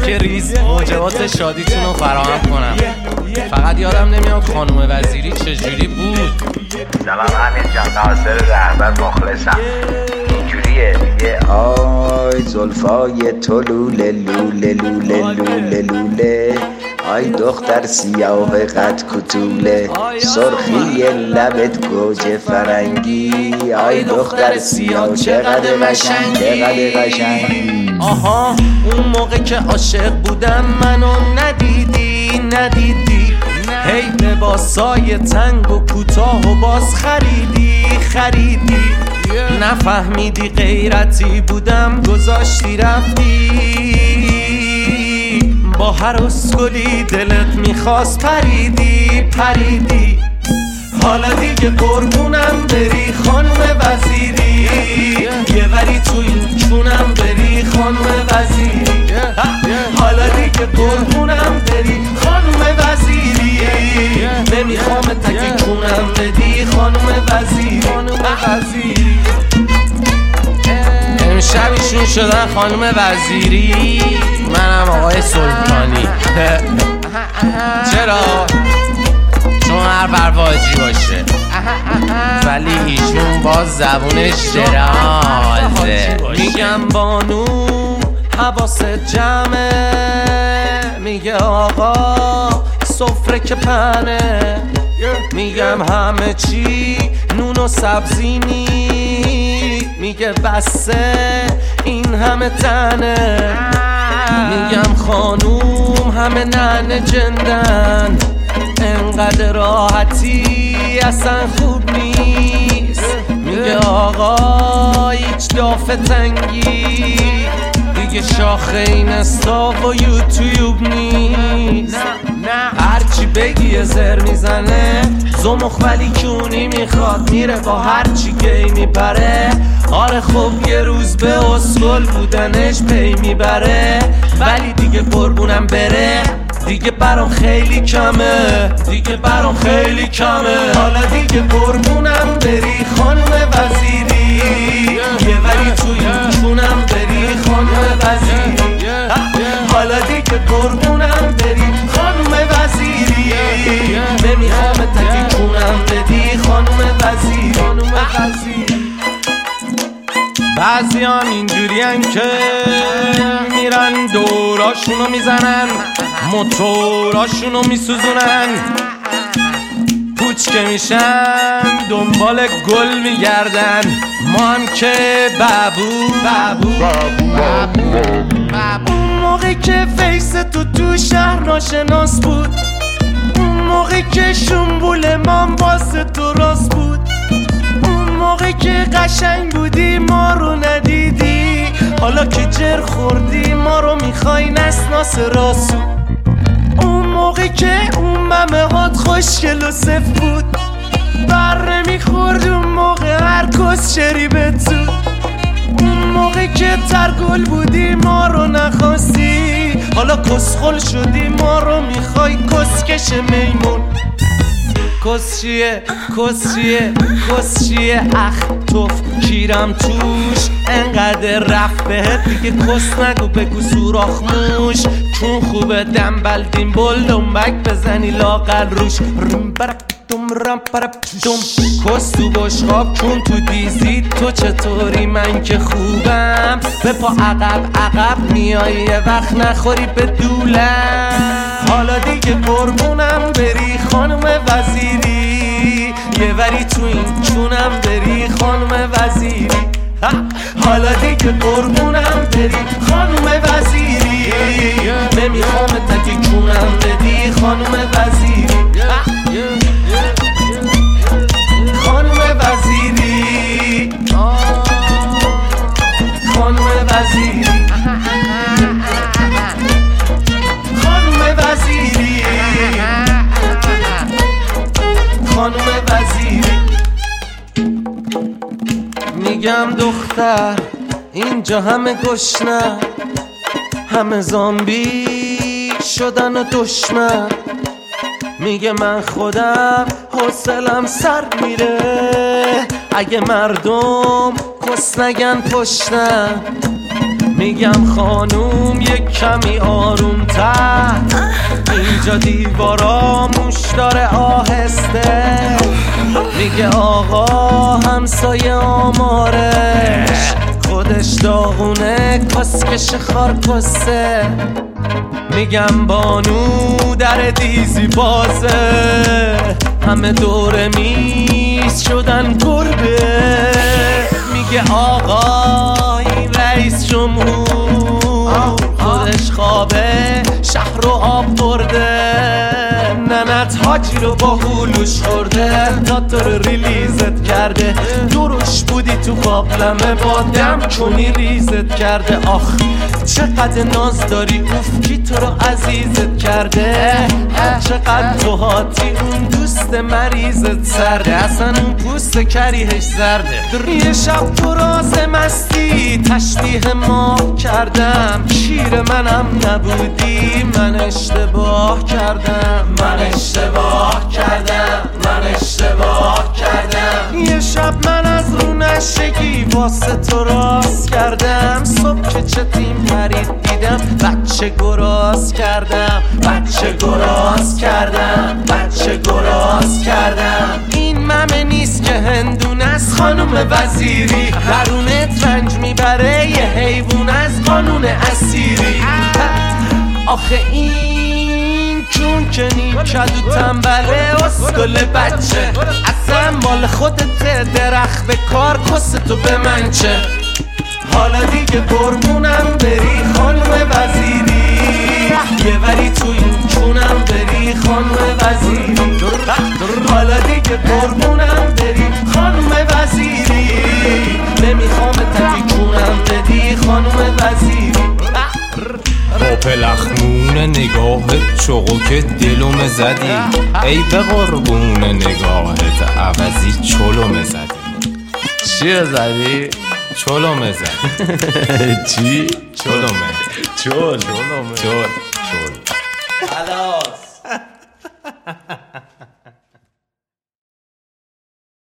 که ریز موجبات شادیتون رو فراهم کنم. فقط یادم نمیاد خانم وزیری چجوری بود. سلام امیر جان، ناصر رهبر مخلصم. اینجوریه میگه آی زلفای تو لوله لوله لوله لوله لوله، آی دختر سیاه قد کتوله، سرخی لبت گوجه فرنگی، آی دختر سیاه چقدر قشنگ چقدر قشنگی. آها اون موقع که عاشق بودم منو ندیدی هی لباسای تنگ و کوتاه و باز خریدی نفهمیدی غیرتی بودم گذاشتی رفتی، با هر اسکلی دلت میخواست پریدی. حالا دیگه قربونم بری خانم وزیری، یه وری تو این چونم بری خانم وزیری. حالا دیگه قربونم بری خانم وزیری، نمیخوام تکی چونم بدی خانم وزیری. امشب ایشون شدن خانم وزیری، منم آقای سلطانی. چرا؟ چون هر برواجی باشه ولی ایشون باز زبونش درازه. میگم بانو حواست جمعه، میگه آقا سفره که پنه، میگم همه چی نون و سبزی نی، میگه بسه این همه تنه، میگم خانوم همه ننه جندن، انقدر راحتی اصلا خوب نیست، میگه آقا هیچ دافه تنگی دیگه شاخه این استا و یوتیوب نیست. هرچی بگی زر میزنه زمخ ولی کونی میخواد، میره با هرچی گی میبره. آره خب یه روز به اسکل بودنش پی میبره، ولی دیگه قربونم بره دیگه برام خیلی کمه. حالا دیگه قربونم بری خانم وزیری، یه ولی توی چونم بری خانم وزیری. حالا دیگه قربونم بری خانم وزیری، نمیخوام تکی چونم بدی خانم وزیری. بعضیان اینجورین که میرن دوراشونو میزنن، موتوراشونو میسوزونن، پوچ که میشن دنبال گل میگردن. ما هم که بابو اون موقع که فیس تو شهر ناشناس بود، اون موقع که شنبول من واسه تو راست بود، اون موقع که قشنگ بودی ما رو ندیدی، حالا که جر خوردی ما رو میخوای نسناس راسو. اون موقع که اون ممه هات خوشگل و صف بود، بر نمیخورد اون موقع هر کس شریبت تو، اون موقع که ترگل بودی ما رو نخواستی، حالا کسخل شدی ما رو میخوای کسکش میمون. کسچیه اخ توف کیرم توش، انقدر رفت بهت دیگه کس نگو بگو سوراخ موش، چون خوبه دنبل دیمبل دنبک بزنی لاغر روش. رم برک دم رم پرپ دم کس تو بشقاب چون تو دیزی تو چطوری من که خوبم، به پا عقب میای یه وقت نخوری به دولم. حالا دیگه قربونم بری خانم وزیری، یه وری تو این چونم بری خانم وزیری. حالا دیگه قربونم بری خانم وزیری، نمیخوام تکی چونم بدی خانم وزیری. خانم وزیری خانم وزیری خانم وزیری خانم وزیری. میگم دختر اینجا همه گشنه، همه زامبی شدن و دشمن، میگه من خودم حوصلم سر میره اگه مردم کس نگن پشتم، میگم خانوم یک کمی آروم تر، اینجا دیوارا موش داره آهسته. میگه آقا همسایه آمارش خودش داغونه کسکش خارکسته. میگم بانو در دیزی بازه، همه دور میز شدن گربه. میگه آقای رئیس جمهور خودش خوابه شهر رو آب برده. ننت حاجی رو با هولوش خورده، تا تو رو ریلیزت کرده. دروش بودی تو قابلمه با دم کنی ریزت کرده. آخ چقدر ناز داری اوف کی تو رو عزیزت کرده. هر چقدر تو هاتی اون دوست مریضت سرده، اصلا اون پوست کریهش زرده. یه شب تو راز مستی تشبیه ما کردم، شیر منم نبودی من اشتباه کردم. من اشتباه کردم، من اشتباه کردم. یه شب من از رو نشگی واسه تو راست کردم. صبح که چتیم پرید دیدم بچه گراز کردم، بچه گراز کردم، بچه گراز کردم. این ممه نیست که هندونه از خانوم وزیری، درونت رنج میبره یه حیوان از قانون اسیری. آخه این چون که نیکد و تنبله اسکل بچه، اصلا مال خودت درخت به کار کستو به من چه. حالا دیگه قربونم بری خانم وزیری، یه وری تو این چونم بری خانم وزیری. حالا دیگه قربونم بری خانم وزیری، نمیخوام تکی چونم بدی خانم وزیری. با پلخمون نگاهت چوقو دلوم زدی، ای به قربون نگاهت عوضی چلوم زدی. چیه زدی؟ چلوم زدی. چی؟ چلومه. چل چل. خلاص